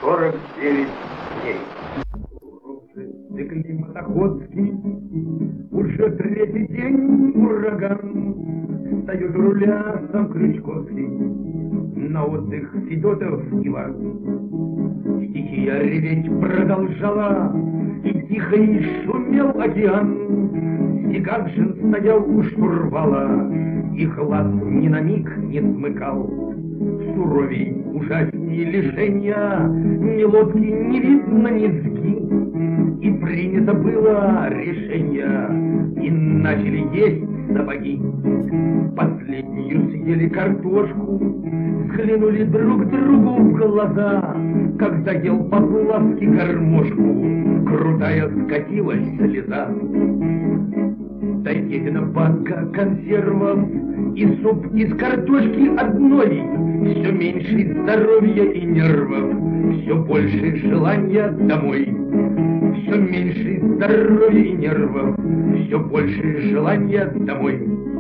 49 дней. Циклиматоходский, уже третий день ураган. Встает у руля сам Крючковский, на отдых Федотов Иван. Стихия реветь продолжала, и тихо и шумел океан. Сиганшин стоял у штурвала, и глаз ни на миг не смыкал. Суровей, ужаснее лишения, ни лодки не видно, ни сги. И принято было решение, и начали есть сапоги. Последнюю съели картошку, взглянули друг другу в глаза. Когда ел Поплавский гармошку, крутая скатилась слеза. Доедена банка консервов и суп из картошки одной. Все меньше здоровья и нервов, все больше желания домой. Все меньше здоровья и нервов, все больше желания домой.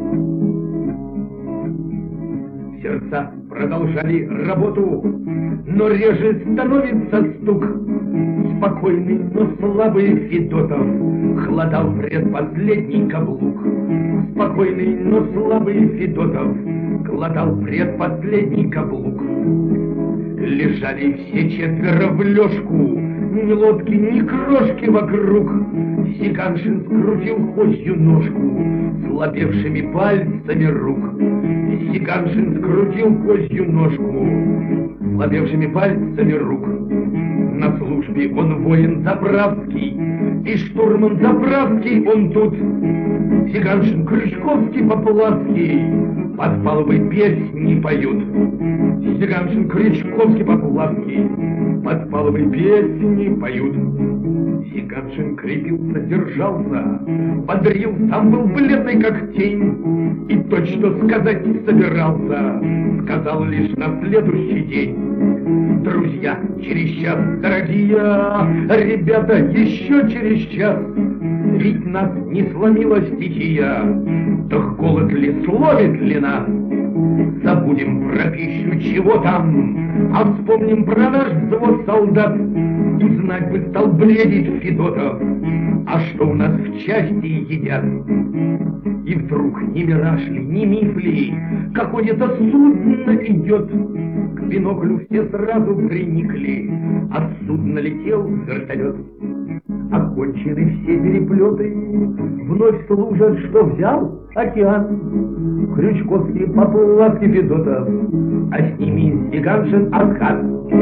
Сердца продолжали работу, но реже становится стук. Спокойный, но слабый Федотов хлодал предпоследний каблук. Спокойный, но слабый Федотов глотал предпоследний каблук. Лежали все четверо в лёжку, ни лодки, ни крошки вокруг. Сиганшин скрутил хозью ножку слабевшими пальцами рук. Сиганшин скрутил козью ножку слабевшими пальцами рук. На службе он воин заправский, и штурман заправский он тут. Сиганшин, Крючковский, Поплавский под палубой песни поют. Сиганшин, Крючковский, Поплавский под палубой песни поют. Сиганшин крепился, держался, бодрил, сам был бледный, как тень, и то, что сказать не собирался, сказал лишь на следующий день. Друзья, через час, дорогие ребята, еще через час, ведь нас не сломила стихия, так голод ли словит ли нас? Забудем про пищу, чего там, а вспомним про наш взвод солдат. Узнать бы стал бледить Федотов, а что у нас в части едят. И вдруг ни мираж ли, ни миф ли, какое-то судно идет. К биноклю все сразу приникли, от судна летел вертолет. Окончены все переплеты, вновь служат, что взял океан. Крючковский, Поплавский, Федотов, а с ними Сиганшин, Аркад.